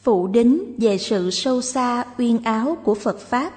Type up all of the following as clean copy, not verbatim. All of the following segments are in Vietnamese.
phụ đính về sự sâu xa uyên áo của Phật Pháp.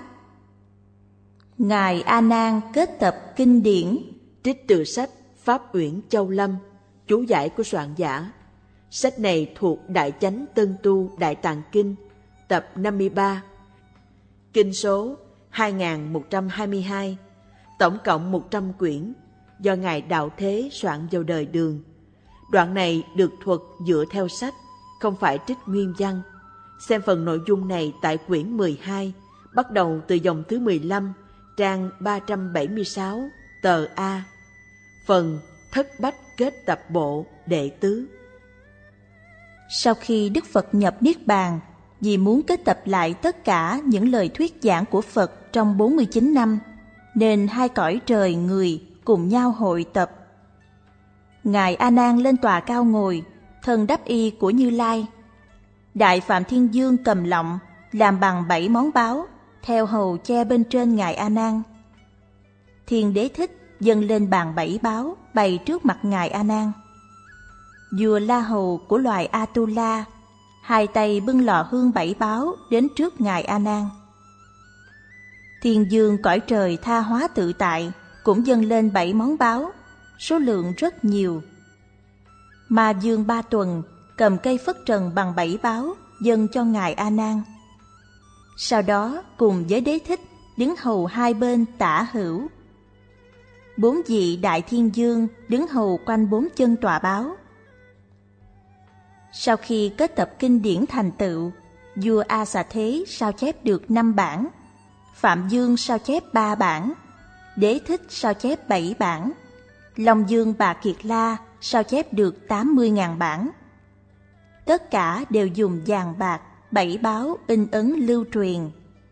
Ngài A Nan kết tập kinh điển. Trích từ sách Pháp Uyển Châu Lâm, chú giải của soạn giả. Sách này thuộc Đại Chánh Tân Tu Đại Tạng Kinh, tập 53, kinh số 2122, tổng cộng 100 quyển, do Ngài Đạo Thế soạn vào đời Đường. Đoạn này được thuật dựa theo sách, không phải trích nguyên văn. Xem phần nội dung này tại quyển 12, bắt đầu từ dòng thứ 15, trang 376, tờ A, phần Thất Bách Kết Tập Bộ Đệ Tứ. Sau khi Đức Phật nhập Niết Bàn, vì muốn kết tập lại tất cả những lời thuyết giảng của Phật trong 49 năm, nên hai cõi trời người cùng nhau hội tập. Ngài A Nan lên tòa cao ngồi, thân đắp y của Như Lai. Đại Phạm Thiên Dương cầm lọng, làm bằng 7 món báu, theo hầu che bên trên Ngài A Nan. Thiên Đế Thích dâng lên bàn 7 báu bày trước mặt Ngài A Nan. Vua La Hầu của loài Atula, hai tay bưng lò hương 7 báu đến trước Ngài A Nan. Thiên Dương cõi trời tha hóa tự tại cũng dâng lên 7 món báu, số lượng rất nhiều. Ma Dương Ba Tuần cầm cây phất trần bằng 7 báu dâng cho Ngài A Nan. Sau đó cùng với Đế Thích đứng hầu hai bên tả hữu. 4 vị Đại Thiên Dương đứng hầu quanh 4 chân tòa báu. Sau khi kết tập kinh điển thành tựu, vua A Xà Thế sao chép được 5 bản, Phạm Dương sao chép 3 bản, Đế Thích sao chép 7 bản, Long Dương Bà Kiệt La sao chép được 80.000 bản. Tất cả đều dùng vàng bạc 7 báu in ấn lưu truyền.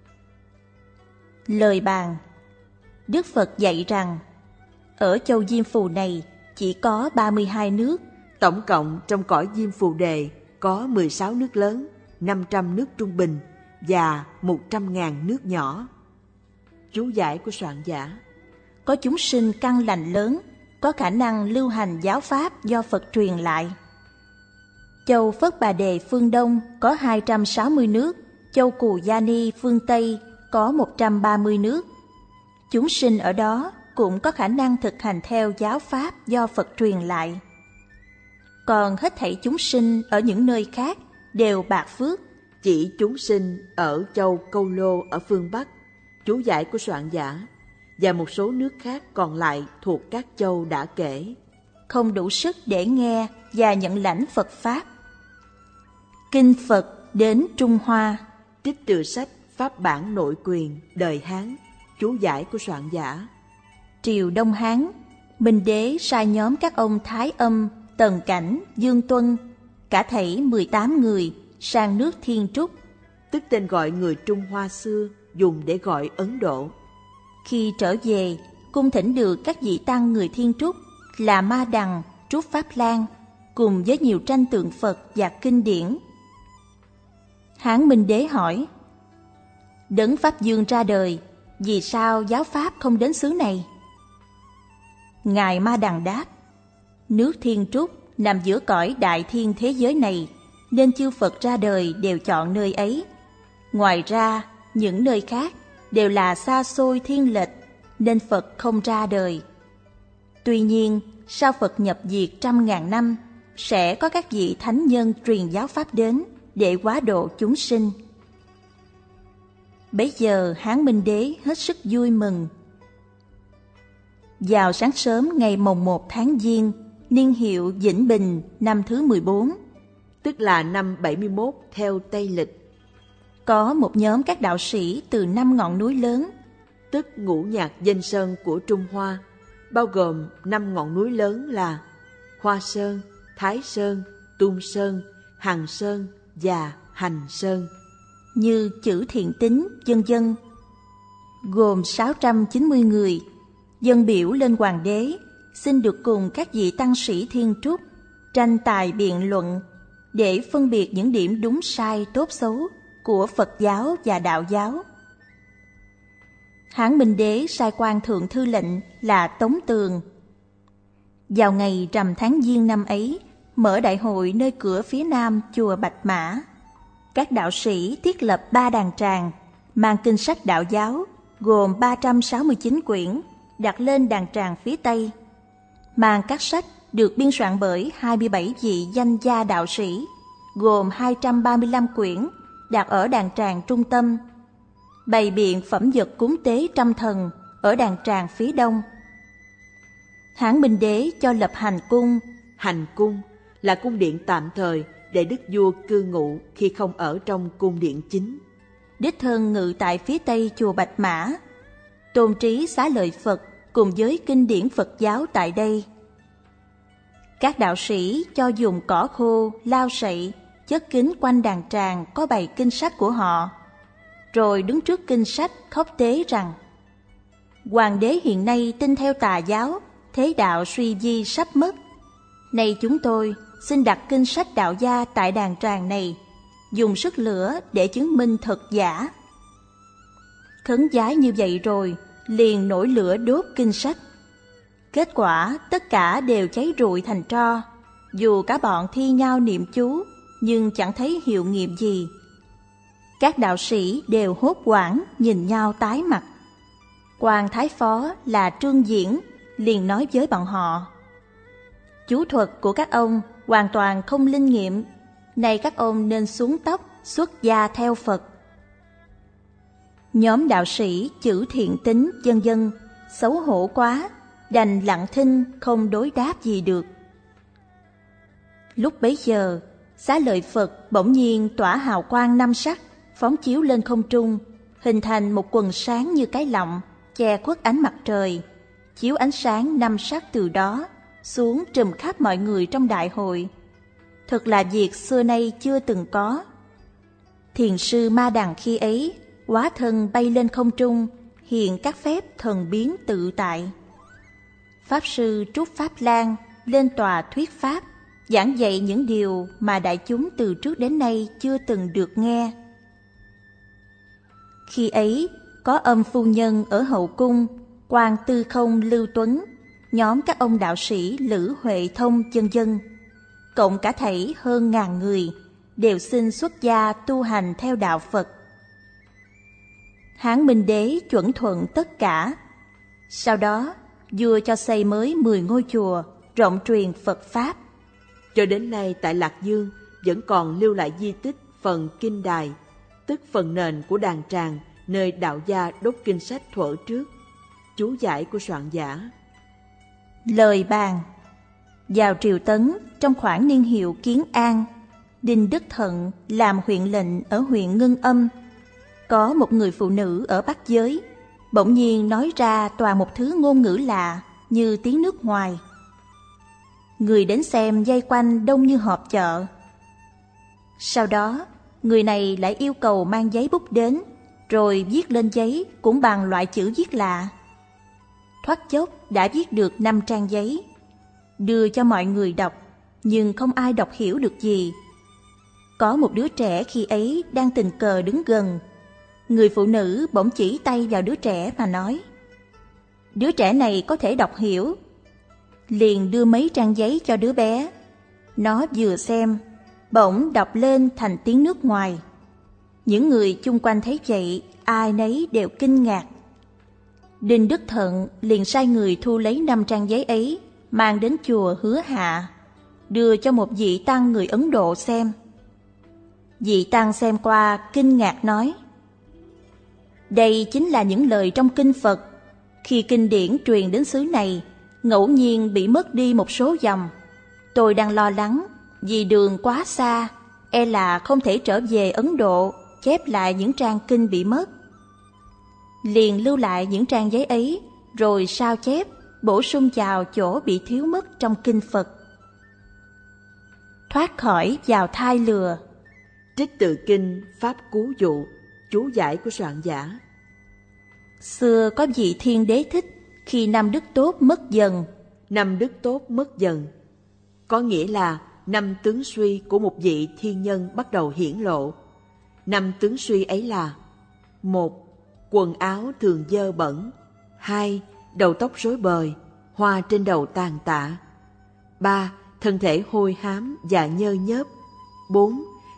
Lời bàn. Đức Phật dạy rằng, ở châu Diêm Phù này chỉ có 32 nước. Tổng cộng trong cõi Diêm Phù Đề có 16 nước lớn, 500 nước trung bình và 100.000 nước nhỏ. Chú giải của soạn giả. Có chúng sinh căn lành lớn, có khả năng lưu hành giáo pháp do Phật truyền lại. Châu Phất Bà Đề phương Đông có 260 nước, châu Cù Gia Ni phương Tây có 130 nước. Chúng sinh ở đó cũng có khả năng thực hành theo giáo pháp do Phật truyền lại. Còn hết thảy chúng sinh ở những nơi khác đều bạc phước. Chỉ chúng sinh ở châu Câu Lô ở phương Bắc, chú giải của soạn giả, và một số nước khác còn lại thuộc các châu đã kể, không đủ sức để nghe và nhận lãnh Phật Pháp. Kinh Phật đến Trung Hoa. Trích từ sách Pháp Bản Nội Quyền đời Hán, chú giải của soạn giả. Triều Đông Hán, Minh Đế sai nhóm các ông Thái Âm, Tần Cảnh, Dương Tuân, cả thảy 18 người sang nước Thiên Trúc, tức tên gọi người Trung Hoa xưa dùng để gọi Ấn Độ. Khi trở về, cung thỉnh được các vị tăng người Thiên Trúc là Ma Đằng, Trúc Pháp Lan, cùng với nhiều tranh tượng Phật và kinh điển. Hán Minh Đế hỏi, Đấng Pháp Dương ra đời, vì sao giáo pháp không đến xứ này? Ngài Ma Đằng đáp, nước Thiên Trúc nằm giữa cõi đại thiên thế giới này, nên chư Phật ra đời đều chọn nơi ấy. Ngoài ra, những nơi khác đều là xa xôi thiên lệch, nên Phật không ra đời. Tuy nhiên, sau Phật nhập diệt 100.000 năm, sẽ có các vị thánh nhân truyền giáo pháp đến để hóa độ chúng sinh. Bấy giờ Hán Minh Đế hết sức vui mừng. Vào sáng sớm ngày mồng 1 tháng Giêng, niên hiệu Vĩnh Bình năm thứ 14, tức là năm 71 theo Tây Lịch, có một nhóm các đạo sĩ từ 5 ngọn núi lớn, tức ngũ nhạc danh sơn của Trung Hoa, bao gồm 5 ngọn núi lớn là Hoa Sơn, Thái Sơn, Tung Sơn, Hằng Sơn và Hành Sơn, như Chữ Thiện Tín, vân vân, gồm 690 người, dâng biểu lên Hoàng đế, xin được cùng các vị tăng sĩ Thiên Trúc tranh tài biện luận để phân biệt những điểm đúng sai tốt xấu của Phật giáo và Đạo giáo. Hán Minh Đế sai quan thượng thư lệnh là Tống Tường. Vào ngày rằm tháng Giêng năm ấy, mở đại hội nơi cửa phía nam chùa Bạch Mã. các đạo sĩ thiết lập 3 đàn tràng, mang kinh sách đạo giáo gồm 369 quyển đặt lên đàn tràng phía Tây, mang các sách được biên soạn bởi 27 vị danh gia đạo sĩ gồm 235 quyển đặt ở đàn tràng trung tâm, bày biện phẩm vật cúng tế trăm thần ở đàn tràng phía Đông. Hán Minh Đế cho lập hành cung. Hành cung là cung điện tạm thời để đức vua cư ngụ khi không ở trong cung điện chính. Đích thân ngự tại phía Tây chùa Bạch Mã, tôn trí xá lợi Phật cùng với kinh điển Phật giáo tại đây. Các đạo sĩ cho dùng cỏ khô, lau sậy, chất kín quanh đàn tràng có bày kinh sách của họ, rồi đứng trước kinh sách khóc tế rằng: Hoàng đế hiện nay tin theo tà giáo, thế đạo suy di sắp mất. Nay chúng tôi xin đặt kinh sách đạo gia tại đàn tràng này, dùng sức lửa để chứng minh thật giả. Khấn vái như vậy rồi, liền nổi lửa đốt kinh sách. Kết quả tất cả đều cháy rụi thành tro, dù cả bọn thi nhau niệm chú, nhưng chẳng thấy hiệu nghiệm gì. Các đạo sĩ đều hốt hoảng nhìn nhau tái mặt. Quan thái phó là Trương Diễn liền nói với bọn họ: Chú thuật của các ông hoàn toàn không linh nghiệm, nay các ông nên xuống tóc xuất gia theo Phật. Nhóm đạo sĩ chữ thiện tính vân vân xấu hổ quá, đành lặng thinh không đối đáp gì được. Lúc bấy giờ, xá lợi Phật bỗng nhiên tỏa hào quang 5 sắc, phóng chiếu lên không trung, hình thành một quần sáng như cái lọng, che khuất ánh mặt trời, chiếu ánh sáng 5 sắc từ đó xuống trùm khắp mọi người trong đại hội. Thật là việc xưa nay chưa từng có. Thiền sư Ma Đằng khi ấy hóa thân bay lên không trung, hiện các phép thần biến tự tại. Pháp sư Trúc Pháp Lan lên tòa thuyết pháp, giảng dạy những điều mà đại chúng từ trước đến nay chưa từng được nghe. Khi ấy, có Âm phu nhân ở hậu cung, Quan Tư Không Lưu Tuấn, nhóm các ông đạo sĩ Lữ Huệ Thông vân vân, cộng cả thảy hơn 1000 người, đều xin xuất gia tu hành theo đạo Phật. Hán Minh Đế chuẩn thuận tất cả. Sau đó, vua cho xây mới 10 ngôi chùa, rộng truyền Phật Pháp. Cho đến nay tại Lạc Dương vẫn còn lưu lại di tích phần kinh đài, tức phần nền của đàn tràng nơi đạo gia đốt kinh sách thuở trước. Chú giải của soạn giả. Lời bàn. Vào triều Tấn, trong khoảng niên hiệu Kiến An, Đinh Đức Thận làm huyện lệnh ở huyện Ngân Âm. Có một người phụ nữ ở Bắc Giới, bỗng nhiên nói ra toàn một thứ ngôn ngữ lạ như tiếng nước ngoài. Người đến xem vây quanh đông như họp chợ. Sau đó, người này lại yêu cầu mang giấy bút đến, rồi viết lên giấy cũng bằng loại chữ viết lạ. Thoát chốc đã viết được 5 trang giấy, đưa cho mọi người đọc, nhưng không ai đọc hiểu được gì. Có một đứa trẻ khi ấy đang tình cờ đứng gần. Người phụ nữ bỗng chỉ tay vào đứa trẻ mà nói: Đứa trẻ này có thể đọc hiểu. Liền đưa mấy trang giấy cho đứa bé. Nó vừa xem, bỗng đọc lên thành tiếng nước ngoài. Những người chung quanh thấy vậy, ai nấy đều kinh ngạc. Đinh Đức Thận liền sai người thu lấy 5 trang giấy ấy, mang đến chùa Hứa Hạ, đưa cho một vị tăng người Ấn Độ xem. Vị tăng xem qua kinh ngạc nói: Đây chính là những lời trong kinh Phật. Khi kinh điển truyền đến xứ này, ngẫu nhiên bị mất đi một số dòng. Tôi đang lo lắng vì đường quá xa, e là không thể trở về Ấn Độ chép lại những trang kinh bị mất. Liền lưu lại những trang giấy ấy, rồi sao chép, bổ sung vào chỗ bị thiếu mất trong kinh Phật. Thoát khỏi vào thai lừa. Trích từ kinh Pháp Cú Dụ, chú giải của soạn giả. Xưa có vị thiên đế thích, khi năm đức tốt mất dần. Năm đức tốt mất dần có nghĩa là năm tướng suy của một vị thiên nhân bắt đầu hiển lộ. Năm tướng suy ấy là: 1. Quần áo thường dơ bẩn. 2. Đầu tóc rối bời, hoa trên đầu tàn tạ. 3. Thân thể hôi hám và nhơ nhớp. 4.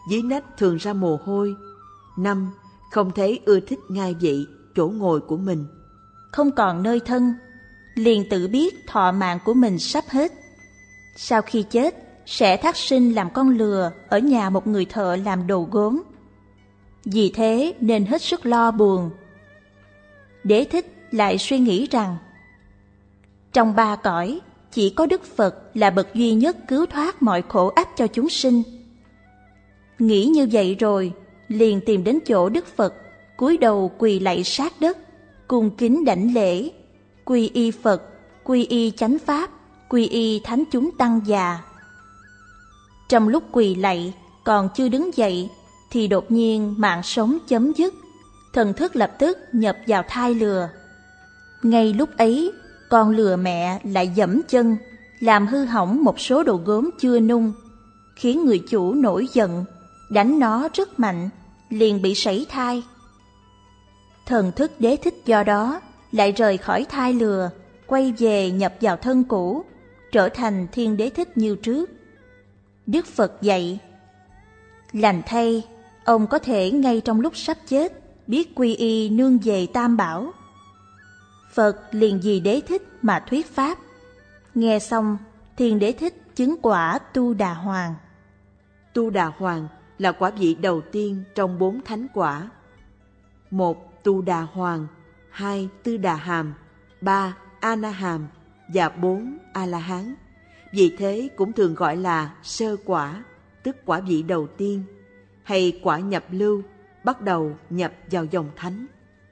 dưới nách thường ra mồ hôi. 5. Không thấy ưa thích ngai vị, chỗ ngồi của mình. Không còn nơi thân, liền tự biết thọ mạng của mình sắp hết. Sau khi chết, sẽ thác sinh làm con lừa ở nhà một người thợ làm đồ gốm. Vì thế nên hết sức lo buồn. Đế Thích lại suy nghĩ rằng trong 3 cõi, chỉ có Đức Phật là bậc duy nhất cứu thoát mọi khổ ách cho chúng sinh. Nghĩ như vậy rồi, liền tìm đến chỗ Đức Phật, cúi đầu quỳ lạy sát đất, cung kính đảnh lễ, quy y Phật, quy y chánh pháp, quy y thánh chúng tăng già. Trong lúc quỳ lạy, còn chưa đứng dậy, thì đột nhiên mạng sống chấm dứt, thần thức lập tức nhập vào thai lừa. Ngay lúc ấy, con lừa mẹ lại giẫm chân, làm hư hỏng một số đồ gốm chưa nung, khiến người chủ nổi giận, đánh nó rất mạnh, liền bị sảy thai. Thần thức Đế Thích do đó lại rời khỏi thai lừa, quay về nhập vào thân cũ, trở thành Thiên Đế Thích như trước. Đức Phật dạy, lành thay, ông có thể ngay trong lúc sắp chết biết quy y nương về Tam Bảo. Phật liền vì Đế Thích mà thuyết pháp. Nghe xong, Thiên Đế Thích chứng quả Tu Đà Hoàng. Tu Đà Hoàng là quả vị đầu tiên trong 4 thánh quả. 1. Tu Đà Hoàng, 2. Tư Đà Hàm, 3. A Na Hàm và 4. A La Hán. Vì thế cũng thường gọi là sơ quả, tức quả vị đầu tiên, hay quả nhập lưu, bắt đầu nhập vào dòng thánh.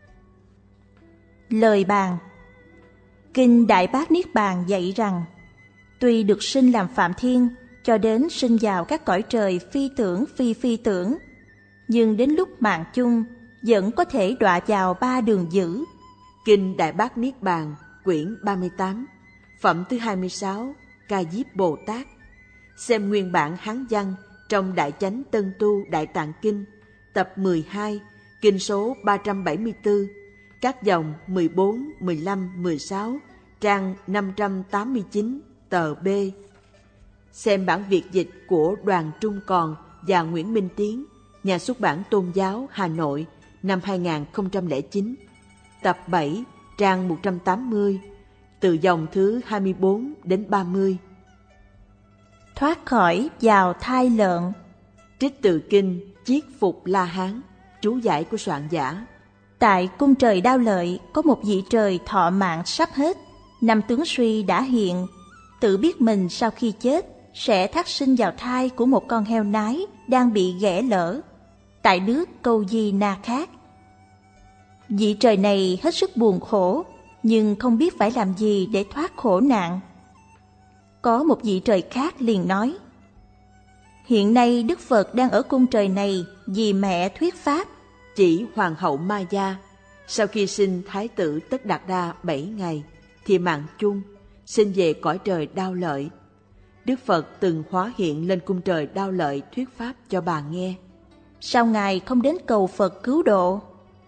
Lời bàn. Kinh Đại Bát Niết Bàn dạy rằng, tuy được sinh làm Phạm Thiên, cho đến sinh vào các cõi trời phi tưởng phi phi tưởng, nhưng đến lúc mạng chung vẫn có thể đọa vào 3 đường dữ. Kinh Đại Bát Niết Bàn, quyển 38, phẩm thứ 26, Ca Diếp Bồ Tát. Xem nguyên bản Hán văn trong Đại Chánh Tân Tu Đại Tạng Kinh, tập 12, kinh số 374, các dòng 14, 15, 16, trang 589, tờ B. Xem bản Việt dịch của Đoàn Trung Còn và Nguyễn Minh Tiến, nhà xuất bản Tôn giáo Hà Nội, năm 2009, tập 7, trang 180, từ dòng thứ 24 đến 30. Thoát khỏi vào thai lợn. Trích từ kinh Chiết Phục La Hán, chú giải của soạn giả. Tại cung trời Đao Lợi có một vị trời thọ mạng sắp hết, năm tướng suy đã hiện, tự biết mình sau khi chết sẽ thác sinh vào thai của một con heo nái đang bị ghẻ lở tại nước Câu Di Na khác. Vị trời này hết sức buồn khổ, nhưng không biết phải làm gì để thoát khổ nạn. Có một vị trời khác liền nói, hiện nay Đức Phật đang ở cung trời này vì mẹ thuyết pháp. Chỉ Hoàng hậu Maya, sau khi sinh Thái tử Tất Đạt Đa 7 ngày, thì mạng chung, sinh về cõi trời Đao Lợi. Đức Phật từng hóa hiện lên cung trời Đao Lợi thuyết pháp cho bà nghe. Sao Ngài không đến cầu Phật cứu độ?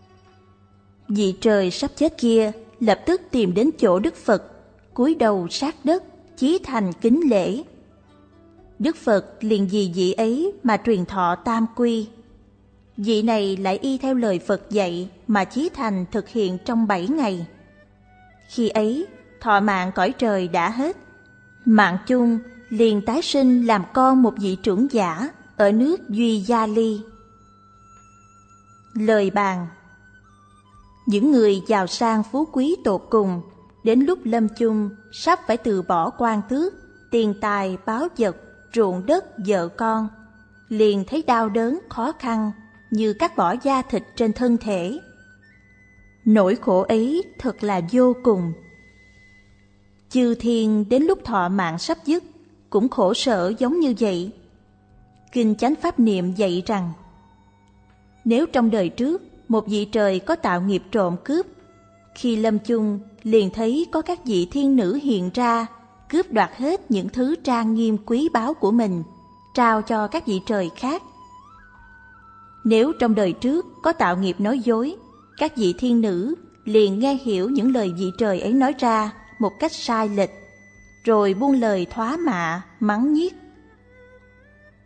Vị trời sắp chết kia lập tức tìm đến chỗ Đức Phật, cúi đầu sát đất, chí thành kính lễ. Đức Phật liền vì vị ấy mà truyền thọ tam quy. Vị này lại y theo lời Phật dạy mà chí thành thực hiện trong 7 ngày. Khi ấy, thọ mạng cõi trời đã hết. Mạng chung liền tái sinh làm con một vị trưởng giả ở nước Duy Gia Ly. Lời bàn. Những người giàu sang phú quý tột cùng, đến lúc lâm chung sắp phải từ bỏ quan tước, tiền tài, báu vật, ruộng đất, vợ con, liền thấy đau đớn khó khăn như cắt bỏ da thịt trên thân thể. Nỗi khổ ấy thật là vô cùng. Chư thiên đến lúc thọ mạng sắp dứt cũng khổ sở giống như vậy. Kinh Chánh Pháp Niệm dạy rằng, nếu trong đời trước một vị trời có tạo nghiệp trộm cướp, khi lâm chung liền thấy có các vị thiên nữ hiện ra, cướp đoạt hết những thứ trang nghiêm quý báu của mình, trao cho các vị trời khác. Nếu trong đời trước có tạo nghiệp nói dối, các vị thiên nữ liền nghe hiểu những lời vị trời ấy nói ra một cách sai lệch, rồi buông lời thoá mạ, mắng nhiếc.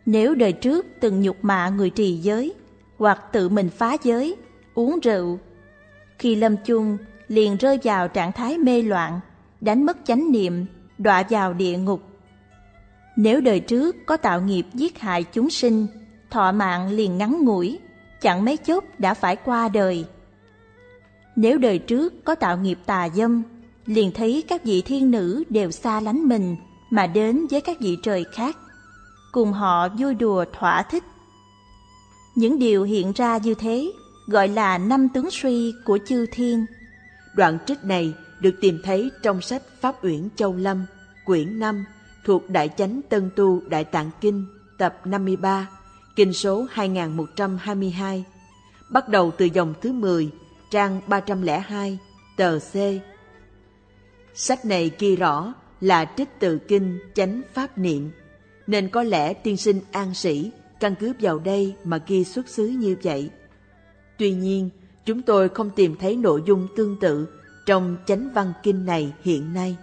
Nếu đời trước từng nhục mạ người trì giới, hoặc tự mình phá giới, uống rượu, khi lâm chung liền rơi vào trạng thái mê loạn, đánh mất chánh niệm, đọa vào địa ngục. Nếu đời trước có tạo nghiệp giết hại chúng sinh, thọ mạng liền ngắn ngủi, chẳng mấy chốc đã phải qua đời. Nếu đời trước có tạo nghiệp tà dâm, liền thấy các vị thiên nữ đều xa lánh mình mà đến với các vị trời khác, cùng họ vui đùa thỏa thích. Những điều hiện ra như thế gọi là năm tướng suy của chư thiên. Đoạn trích này được tìm thấy trong sách Pháp Uyển Châu Lâm, quyển 5, thuộc Đại Chánh Tân Tu Đại Tạng Kinh, tập 53, kinh số 2122, bắt đầu từ dòng thứ 10, trang 302, tờ C. Sách này ghi rõ là trích từ kinh Chánh Pháp Niệm, nên có lẽ tiên sinh An Sĩ căn cứ vào đây mà ghi xuất xứ như vậy. Tuy nhiên, chúng tôi không tìm thấy nội dung tương tự trong Chánh Văn Kinh này hiện nay.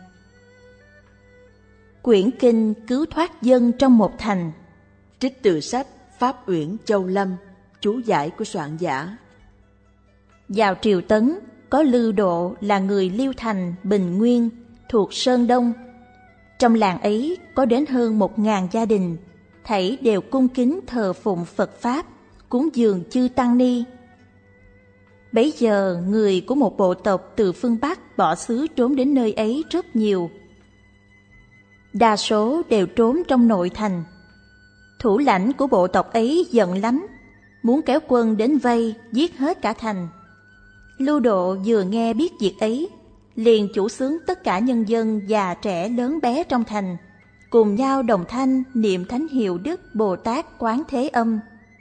Quyển kinh cứu thoát dân trong một thành. Trích từ sách Pháp Uyển Châu Lâm, chú giải của soạn giả. Vào triều Tấn, có Lư Độ là người Liêu Thành, Bình Nguyên, thuộc Sơn Đông. Trong làng ấy có đến hơn 1000 gia đình, thảy đều cung kính thờ phụng Phật Pháp, cúng dường chư Tăng Ni. Bấy giờ người của một bộ tộc từ phương Bắc bỏ xứ trốn đến nơi ấy rất nhiều. Đa số đều trốn trong nội thành. Thủ lãnh của bộ tộc ấy giận lắm, muốn kéo quân đến vây giết hết cả thành. Lưu Độ vừa nghe biết việc ấy, liền chủ xướng tất cả nhân dân già trẻ lớn bé trong thành, cùng nhau đồng thanh niệm thánh hiệu Đức Bồ Tát Quán Thế Âm.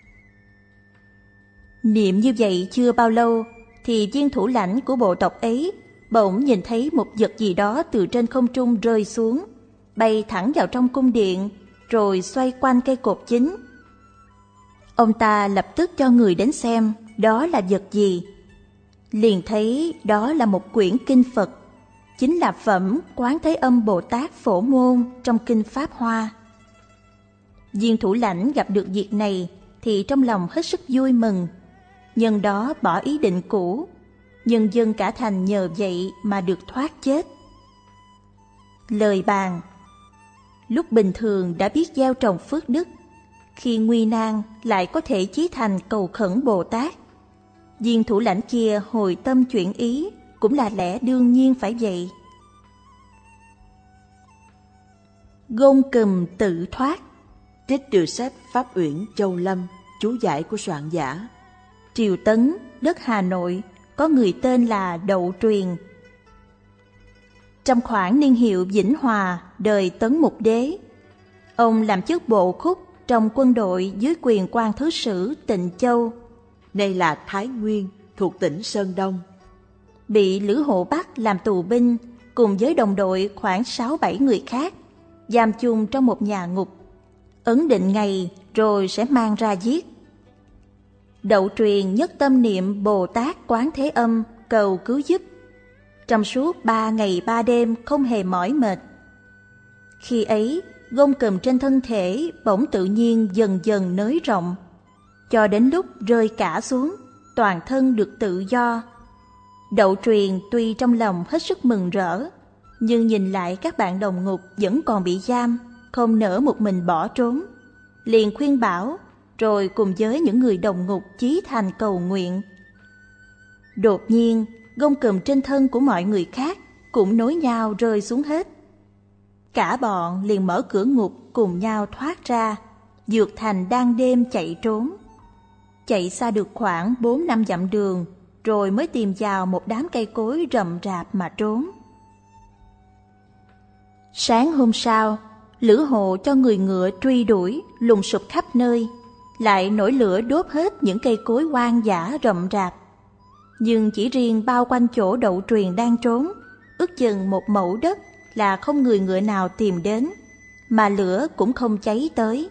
Niệm như vậy chưa bao lâu, thì viên thủ lãnh của bộ tộc ấy bỗng nhìn thấy một vật gì đó từ trên không trung rơi xuống, bay thẳng vào trong cung điện, rồi xoay quanh cây cột chính. Ông ta lập tức cho người đến xem đó là vật gì. Liền thấy đó là một quyển kinh Phật, chính là phẩm Quán Thế Âm Bồ Tát Phổ Môn trong kinh Pháp Hoa. Viên thủ lãnh gặp được việc này thì trong lòng hết sức vui mừng, nhân đó bỏ ý định cũ, nhân dân cả thành nhờ vậy mà được thoát chết. Lời bàn: lúc bình thường đã biết gieo trồng phước đức, khi nguy nan lại có thể chí thành cầu khẩn Bồ Tát. Viên thủ lãnh kia hồi tâm chuyển ý cũng là lẽ đương nhiên phải vậy. Gông cùm tự thoát. Trích từ sách Pháp Uyển Châu Lâm, chú giải của soạn giả. Triều Tấn, đất Hà Nội, có người tên là Đậu Truyền. Trong khoảng niên hiệu Vĩnh Hòa, đời Tấn Mục Đế, ông làm chức bộ khúc trong quân đội dưới quyền quan thứ sử Tịnh Châu, nay là Thái Nguyên, thuộc tỉnh Sơn Đông. Bị Lữ Hộ Bắc làm tù binh cùng với đồng đội khoảng 6-7 người khác, giam chung trong một nhà ngục, ấn định ngày rồi sẽ mang ra giết. Đậu Truyền nhất tâm niệm Bồ Tát Quán Thế Âm cầu cứu giúp, trong suốt 3 ngày 3 đêm không hề mỏi mệt. Khi ấy, gông cùm trên thân thể bỗng tự nhiên dần dần nới rộng, cho đến lúc rơi cả xuống, toàn thân được tự do. Đậu Truyền tuy trong lòng hết sức mừng rỡ, nhưng nhìn lại các bạn đồng ngục vẫn còn bị giam, không nỡ một mình bỏ trốn, liền khuyên bảo, rồi cùng với những người đồng ngục chí thành cầu nguyện. Đột nhiên, gông cùm trên thân của mọi người khác cũng nối nhau rơi xuống hết. Cả bọn liền mở cửa ngục cùng nhau thoát ra, vượt thành đang đêm chạy trốn. Chạy xa được khoảng 4-5 dặm đường, rồi mới tìm vào một đám cây cối rậm rạp mà trốn. Sáng hôm sau, Lữ Hộ cho người ngựa truy đuổi, lùng sục khắp nơi, lại nổi lửa đốt hết những cây cối hoang dã rậm rạp. Nhưng chỉ riêng bao quanh chỗ Đậu Truyền đang trốn, ước chừng 1 mẫu đất là không người ngựa nào tìm đến, mà lửa cũng không cháy tới.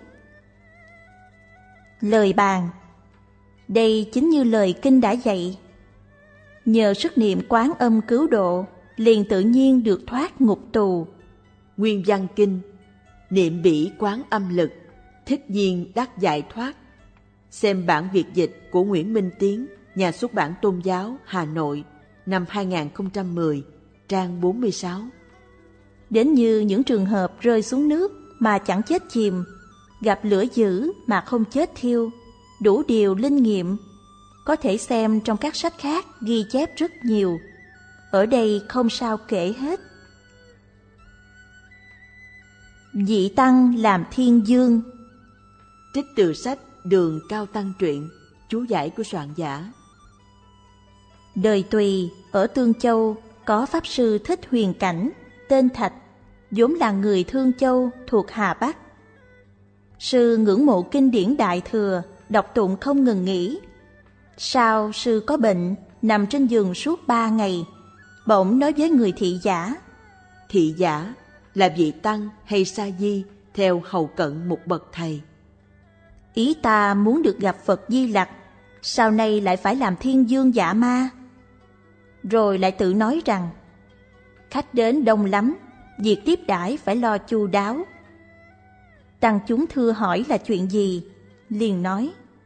Lời bàn: đây chính như lời kinh đã dạy. Nhờ sức niệm Quán Âm cứu độ, liền tự nhiên được thoát ngục tù. Nguyên văn kinh: niệm bỉ Quán Âm lực, Thích Nhiên Đắc Giải Thoát. Xem bản Việt dịch của Nguyễn Minh Tiến, Nhà xuất bản Tôn giáo, Hà Nội, năm 2010, trang 46. Đến như những trường hợp rơi xuống nước mà chẳng chết chìm, gặp lửa dữ mà không chết thiêu, đủ điều linh nghiệm. Có thể xem trong các sách khác ghi chép rất nhiều. Ở đây không sao kể hết. Dị Tăng làm Thiên Dương. Trích từ sách Đường Cao Tăng Truyện, chú giải của soạn giả. Đời Tùy ở Tương Châu có Pháp Sư Thích Huyền Cảnh, tên Thạch, vốn là người Thương Châu thuộc Hà Bắc. Sư ngưỡng mộ kinh điển Đại Thừa, đọc tụng không ngừng nghỉ. Sau sư có bệnh, nằm trên giường suốt 3 ngày, bỗng nói với người thị giả. Thị giả là vị tăng hay sa di theo hầu cận một bậc thầy. Ý ta muốn được gặp Phật Di Lặc, sau này lại phải làm thiên dương giả ma. Rồi lại tự nói rằng, khách đến đông lắm, việc tiếp đãi phải lo chu đáo. Tăng chúng thưa hỏi là chuyện gì, liền nói,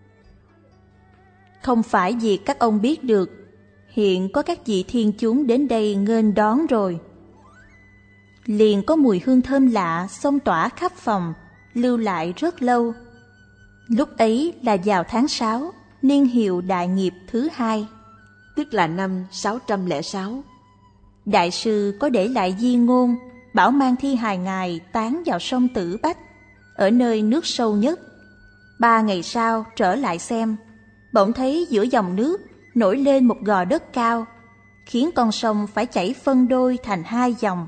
không phải việc các ông biết được, hiện có các vị thiên chúng đến đây nghênh đón rồi. Liền có mùi hương thơm lạ xông tỏa khắp phòng, lưu lại rất lâu. Lúc ấy là vào tháng 6, niên hiệu đại nghiệp thứ 2, tức là năm 606. Đại sư có để lại di ngôn, bảo mang thi hài ngài tán vào sông Tử Bách, ở nơi nước sâu nhất. 3 ngày sau trở lại xem, bỗng thấy giữa dòng nước nổi lên một gò đất cao, khiến con sông phải chảy phân đôi thành 2 dòng.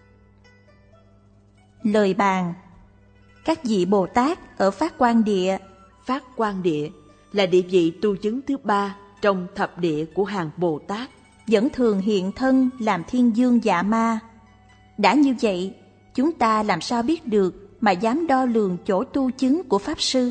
Lời bàn. Các vị Bồ Tát ở Phát Quang Địa. Phát Quang Địa là địa vị tu chứng thứ 3 trong thập địa của hàng Bồ Tát, vẫn thường hiện thân làm thiên dương dạ ma. Đã như vậy, chúng ta làm sao biết được mà dám đo lường chỗ tu chứng của Pháp Sư?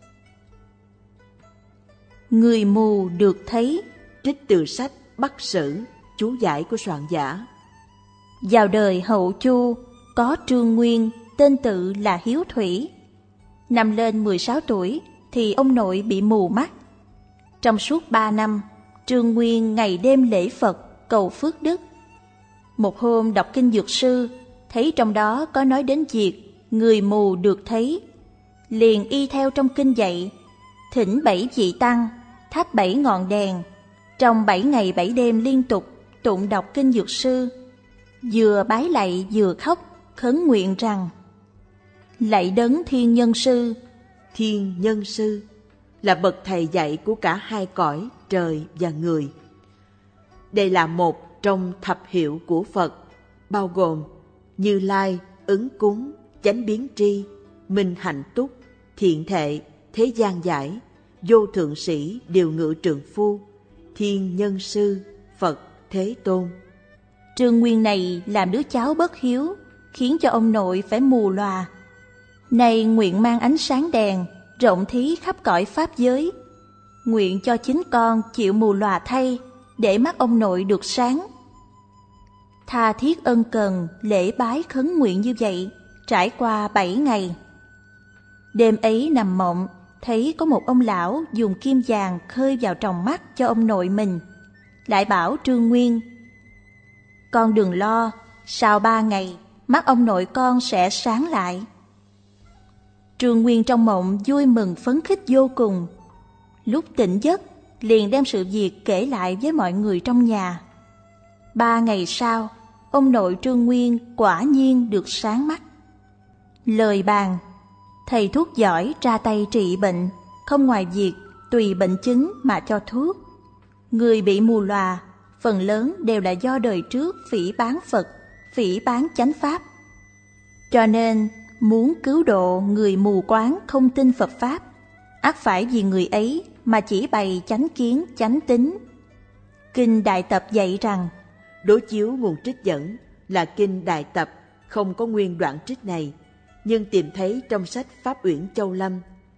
Người mù được thấy. Trích từ sách Bắc Sử, chú giải của soạn giả. Vào đời Hậu Chu, có Trương Nguyên, tên tự là Hiếu Thủy. Năm lên 16 tuổi thì ông nội bị mù mắt. Trong suốt 3 năm, Trương Nguyên ngày đêm lễ Phật, cầu phước đức. Một hôm đọc kinh Dược Sư, thấy trong đó có nói đến việc người mù được thấy. Liền y theo trong kinh dạy, thỉnh 7 vị tăng, thắp 7 ngọn đèn, trong 7 ngày 7 đêm liên tục tụng đọc kinh Dược Sư. Vừa bái lạy vừa khóc, khấn nguyện rằng: lạy đấng Thiên Nhân Sư. Thiên Nhân Sư là bậc thầy dạy của cả 2 cõi trời và người. Đây là một trong thập hiệu của Phật, bao gồm Như Lai, Ứng Cúng, Chánh Biến Tri, Minh Hạnh Túc, Thiện Thệ, Thế Gian Giải, Vô Thượng Sĩ, Điều Ngự Trượng Phu, Thiên Nhân Sư, Phật Thế Tôn. Trương Nguyên này làm đứa cháu bất hiếu, khiến cho ông nội phải mù lòa. Nay nguyện mang ánh sáng đèn, rộng thí khắp cõi pháp giới. Nguyện cho chính con chịu mù lòa thay, để mắt ông nội được sáng. Tha thiết ân cần, lễ bái khấn nguyện như vậy, trải qua 7 ngày. Đêm ấy nằm mộng, thấy có một ông lão dùng kim vàng khơi vào tròng mắt cho ông nội mình. Lại bảo Trương Nguyên: con đừng lo, sau 3 ngày, mắt ông nội con sẽ sáng lại. Trương Nguyên trong mộng vui mừng phấn khích vô cùng. Lúc tỉnh giấc, liền đem sự việc kể lại với mọi người trong nhà. 3 ngày sau, ông nội Trương Nguyên quả nhiên được sáng mắt. Lời bàn. Thầy thuốc giỏi ra tay trị bệnh, không ngoài việc tùy bệnh chứng mà cho thuốc. Người bị mù lòa, phần lớn đều là do đời trước phỉ báng Phật, phỉ báng chánh Pháp. Cho nên, muốn cứu độ người mù quáng không tin Phật Pháp, ắt phải vì người ấy mà chỉ bày chánh kiến, chánh tính. Kinh Đại Tập dạy rằng, đối chiếu nguồn trích dẫn là Kinh Đại Tập, không có nguyên đoạn trích này, nhưng tìm thấy trong sách Pháp Uyển Châu Lâm.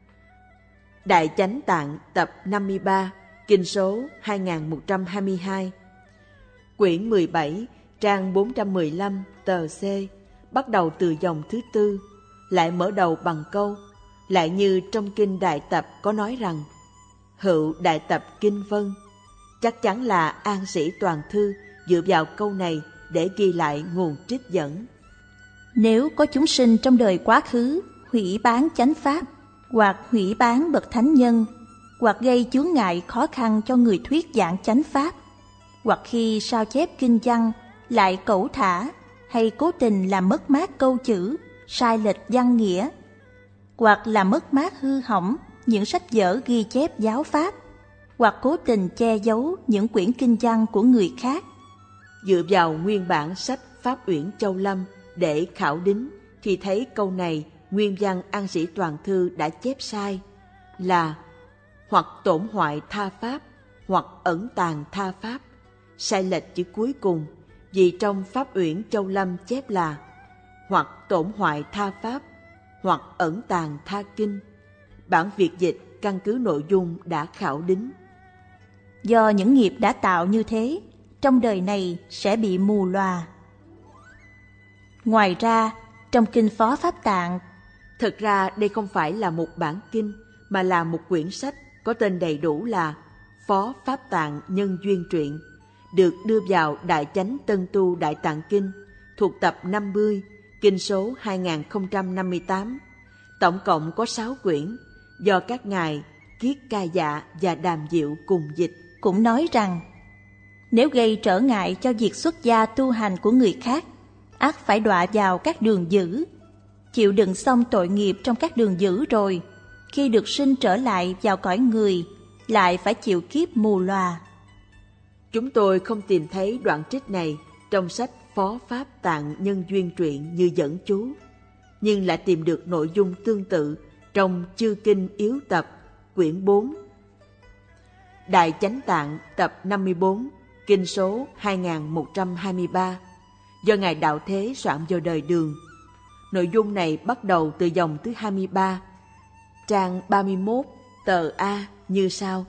Đại Chánh Tạng tập 53, kinh số 2122, quyển 17, trang 415 tờ C, bắt đầu từ dòng thứ 4, lại mở đầu bằng câu: lại như trong kinh Đại Tập có nói rằng hữu Đại Tập Kinh Vân, chắc chắn là An Sĩ Toàn Thư dựa vào câu này để ghi lại nguồn trích dẫn. Nếu có chúng sinh trong đời quá khứ hủy bán chánh pháp, hoặc hủy bán bậc thánh nhân, hoặc gây chướng ngại khó khăn cho người thuyết giảng chánh pháp, hoặc khi sao chép kinh văn lại cẩu thả hay cố tình làm mất mát câu chữ, sai lệch văn nghĩa, hoặc làm mất mát hư hỏng những sách vở ghi chép giáo pháp, hoặc cố tình che giấu những quyển kinh văn của người khác. Dựa vào nguyên bản sách Pháp Uyển Châu Lâm để khảo đính thì thấy câu này nguyên văn An Sĩ Toàn Thư đã chép sai là hoặc tổn hoại tha pháp, hoặc ẩn tàng tha pháp. Sai lệch chữ cuối cùng, vì trong Pháp Uyển Châu Lâm chép là hoặc tổn hoại tha pháp, hoặc ẩn tàng tha kinh. Bản Việt dịch căn cứ nội dung đã khảo đính. Do những nghiệp đã tạo như thế, trong đời này sẽ bị mù lòa. Ngoài ra, trong kinh Phó Pháp Tạng, thực ra đây không phải là một bản kinh, mà là một quyển sách có tên đầy đủ là Phó Pháp Tạng Nhân Duyên Truyện, được đưa vào Đại Chánh Tân Tu Đại Tạng Kinh, thuộc tập 50, kinh số 2058. Tổng cộng có 6 quyển, do các ngài Kiết Ca Dạ và Đàm Diệu cùng dịch. cũng nói rằng nếu gây trở ngại cho việc xuất gia tu hành của người khác, ắt phải đọa vào các đường dữ. Chịu đựng xong tội nghiệp trong các đường dữ rồi, khi được sinh trở lại vào cõi người, lại phải chịu kiếp mù lòa. Chúng tôi không tìm thấy đoạn trích này trong sách Phó Pháp Tạng Nhân Duyên Truyện như dẫn chú, nhưng lại tìm được nội dung tương tự trong Chư Kinh Yếu Tập, quyển 4, Đại Chánh Tạng tập 54, kinh số 2123, do Ngài Đạo Thế soạn vào đời Đường. Nội dung này bắt đầu từ dòng thứ 23, trang 31, tờ A như sau.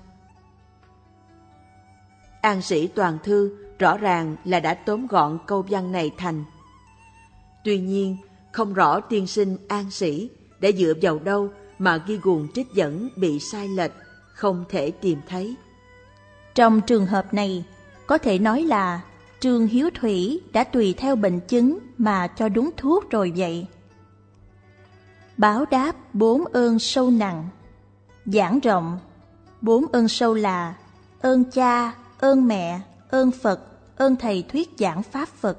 An Sĩ Toàn Thư rõ ràng là đã tóm gọn câu văn này thành: tuy nhiên, không rõ tiên sinh An Sĩ đã dựa vào đâu mà ghi nguồn trích dẫn bị sai lệch, không thể tìm thấy. Trong trường hợp này, có thể nói là Trương Hiếu Thủy đã tùy theo bệnh chứng mà cho đúng thuốc rồi vậy. Báo đáp 4 ơn sâu nặng. Giảng rộng, 4 ơn sâu là ơn cha, ơn mẹ, ơn Phật, ơn thầy thuyết giảng Pháp Phật.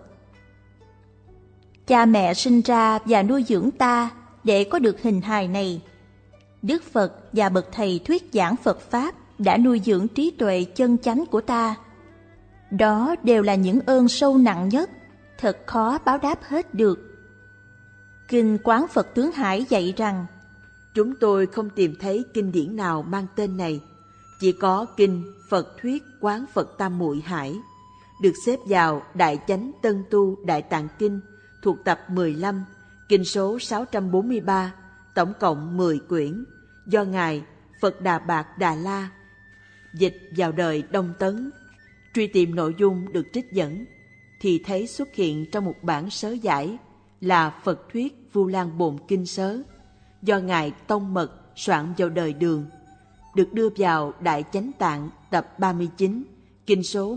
Cha mẹ sinh ra và nuôi dưỡng ta để có được hình hài này. Đức Phật và bậc thầy thuyết giảng Phật Pháp đã nuôi dưỡng trí tuệ chân chánh của ta. Đó đều là những ơn sâu nặng nhất, thật khó báo đáp hết được. Kinh Quán Phật Tướng Hải dạy rằng chúng tôi không tìm thấy kinh điển nào mang tên này, chỉ có kinh Phật Thuyết Quán Phật Tam Muội Hải, được xếp vào Đại Chánh Tân Tu Đại Tạng Kinh, thuộc tập 15, kinh số 643, tổng cộng 10 quyển, do Ngài Phật Đà Bạc Đà La dịch vào đời Đông Tấn. Truy tìm nội dung được trích dẫn thì thấy xuất hiện trong một bản sớ giải là Phật Thuyết Vu Lan Bồn Kinh Sớ, do Ngài Tông Mật soạn vào đời Đường, được đưa vào Đại Chánh Tạng tập 39, kinh số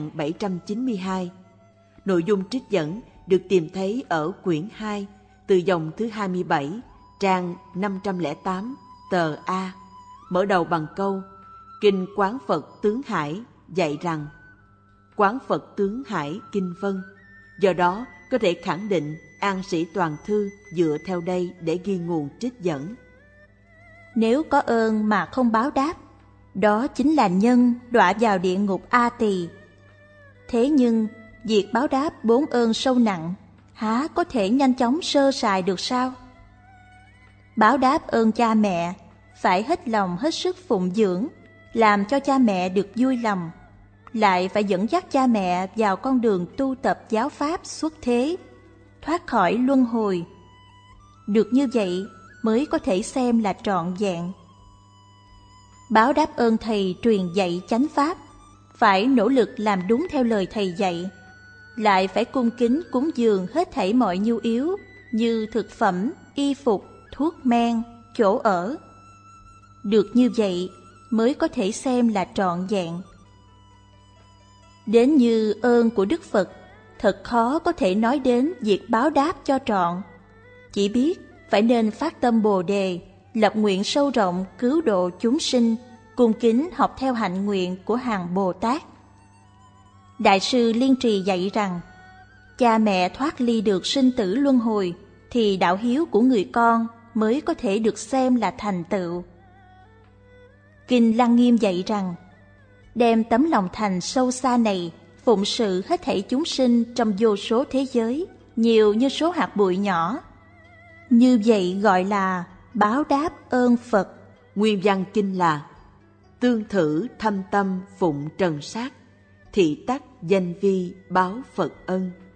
1792. Nội dung trích dẫn được tìm thấy ở quyển 2, từ dòng thứ 27, trang 508, tờ A, mở đầu bằng câu Kinh Quán Phật Tướng Hải dạy rằng Quán Phật Tướng Hải Kinh Vân. Do đó có thể khẳng định An Sĩ Toàn Thư dựa theo đây để ghi nguồn trích dẫn. nếu có ơn mà không báo đáp, đó chính là nhân đọa vào địa ngục A Tỳ. Thế nhưng việc báo đáp 4 ơn sâu nặng há có thể nhanh chóng sơ sài được sao? Báo đáp ơn cha mẹ phải hết lòng hết sức phụng dưỡng, làm cho cha mẹ được vui lòng, lại phải dẫn dắt cha mẹ vào con đường tu tập giáo pháp xuất thế, thoát khỏi luân hồi. Được như vậy mới có thể xem là trọn vẹn. Báo đáp ơn thầy truyền dạy chánh pháp, phải nỗ lực làm đúng theo lời thầy dạy, lại phải cung kính cúng dường hết thảy mọi nhu yếu như thực phẩm, y phục, thuốc men, chỗ ở. Được như vậy mới có thể xem là trọn vẹn. Đến như ơn của Đức Phật, thật khó có thể nói đến việc báo đáp cho trọn. Chỉ biết phải nên phát tâm Bồ Đề, lập nguyện sâu rộng cứu độ chúng sinh, cung kính học theo hạnh nguyện của hàng Bồ Tát. Đại sư Liên Trì dạy rằng, cha mẹ thoát ly được sinh tử luân hồi, thì đạo hiếu của người con mới có thể được xem là thành tựu. Kinh Lăng Nghiêm dạy rằng, đem tấm lòng thành sâu xa này phụng sự hết thảy chúng sinh trong vô số thế giới, nhiều như số hạt bụi nhỏ. Như vậy gọi là báo đáp ơn Phật. Nguyên văn kinh là: tương thử thâm tâm phụng trần sát, thị tắc danh vi báo Phật ân.